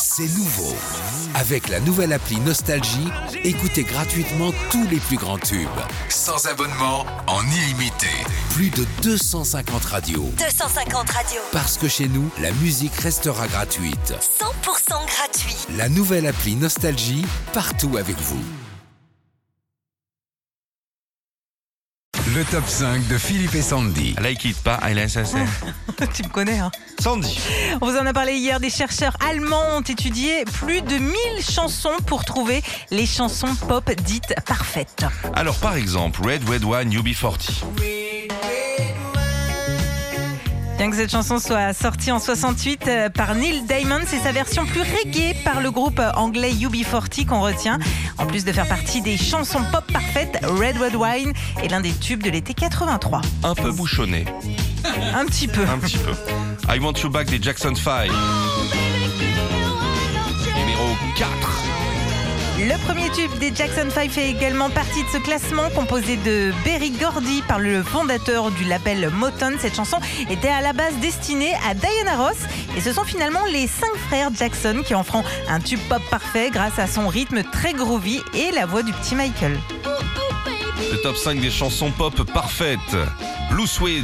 C'est nouveau. Avec la nouvelle appli Nostalgie, écoutez gratuitement tous les plus grands tubes. Sans abonnement, en illimité. Plus de 250 radios. 250 radios. Parce que chez nous, la musique restera gratuite. 100% gratuit. La nouvelle appli Nostalgie, partout avec vous. Le top 5 de Philippe et Sandy. Like it, pas LSSR. Tu me connais, hein. Sandy. On vous en a parlé hier, des chercheurs allemands ont étudié plus de 1000 chansons pour trouver les chansons pop dites parfaites. Alors par exemple, Red Red Wine UB40. Bien que cette chanson soit sortie en 68 par Neil Diamond, c'est sa version plus reggae par le groupe anglais UB40 qu'on retient. En plus de faire partie des chansons pop parfaites, Red Red Wine est l'un des tubes de l'été 83. Un peu bouchonné. Un petit peu. Un petit peu. I Want You Back des Jackson 5. Numéro 4. Le premier tube des Jackson 5 fait également partie de ce classement composé de Berry Gordy par le fondateur du label Motown. Cette chanson était à la base destinée à Diana Ross et ce sont finalement les 5 frères Jackson qui en feront un tube pop parfait grâce à son rythme très groovy et la voix du petit Michael. Le top 5 des chansons pop parfaites. Blue Suede.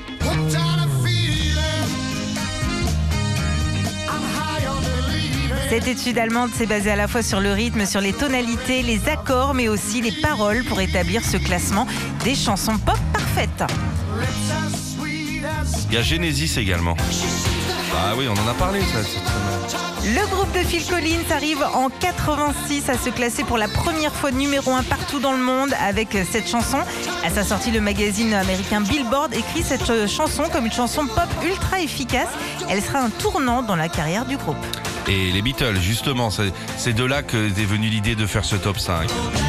Cette étude allemande s'est basée à la fois sur le rythme, sur les tonalités, les accords, mais aussi les paroles pour établir ce classement des chansons pop parfaites. Il y a Genesis également. Ah oui, on en a parlé ça cette semaine. Le groupe de Phil Collins arrive en 86 à se classer pour la première fois numéro 1 partout dans le monde avec cette chanson. À sa sortie, le magazine américain Billboard écrit cette chanson comme une chanson pop ultra efficace. Elle sera un tournant dans la carrière du groupe. Et les Beatles, justement, c'est de là que est venue l'idée de faire ce top 5.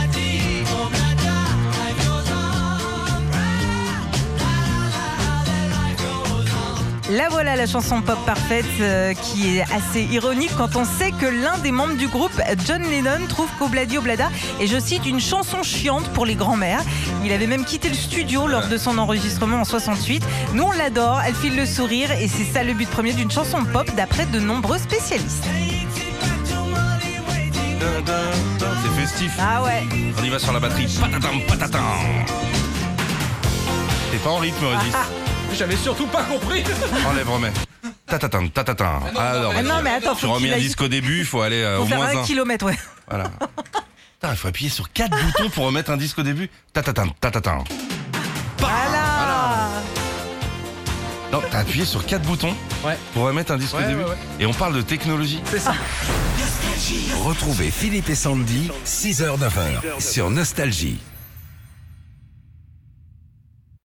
La voilà la chanson pop parfaite qui est assez ironique quand on sait que l'un des membres du groupe, John Lennon, trouve qu'Obladi Oblada est, je cite, une chanson chiante pour les grands-mères. Il avait même quitté le studio lors de son enregistrement en 68. Nous on l'adore, elle file le sourire et c'est ça le but premier d'une chanson pop d'après de nombreux spécialistes. C'est festif. Ah ouais. On y va sur la batterie. Patatam, patatam. T'es pas en rythme, Régis. J'avais surtout pas compris. Enlève, remets. Tatatam, tatatam. Alors, Ah non mais attends, tu faut remets qu'il un aille... disque au début, il faut aller faut au faire moins 1 1. kilomètre, ouais. Voilà. Putain, il faut appuyer sur 4 boutons pour remettre un disque au début. Tatatam, tatatam. Voilà. Non, t'as appuyé sur 4 boutons pour remettre un disque au début. Ouais. Et on parle de technologie. C'est ça. Retrouvez Philippe et Sandy, 6h-9h, sur Nostalgie.